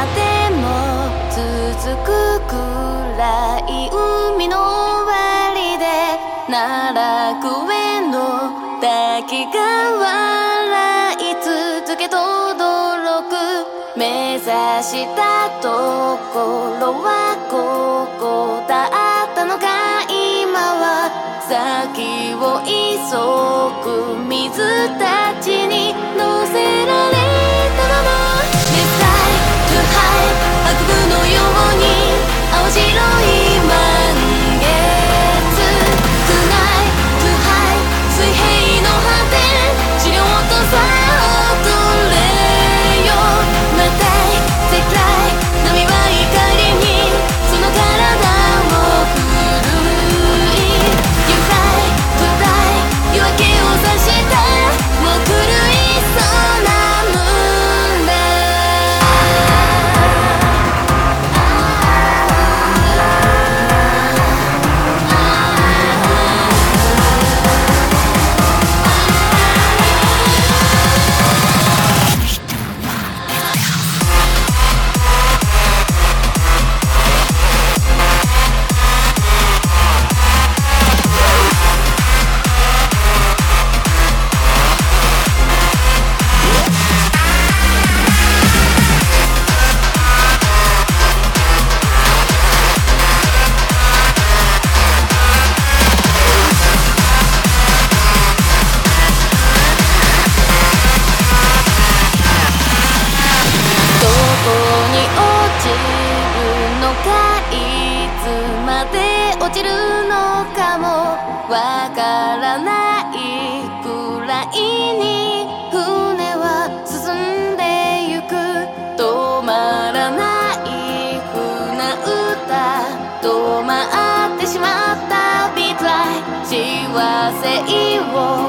までも続くくらい海の終わりで奈落への滝が笑い続けとどく目指したところはここだったのか今は先を急ぐ水たちに乗せられたまま Let's fly to high 白雲のように青白い満月 Tonight to high 水平の果て資料とさ踊れよまた世界波は怒りにその体を震い You fly to fly 夜明けを指したもう狂いそうなムーンラ落ちるのかもわからないくらいに船は進んでゆく止まらない船歌止まってしまったビートライ幸せを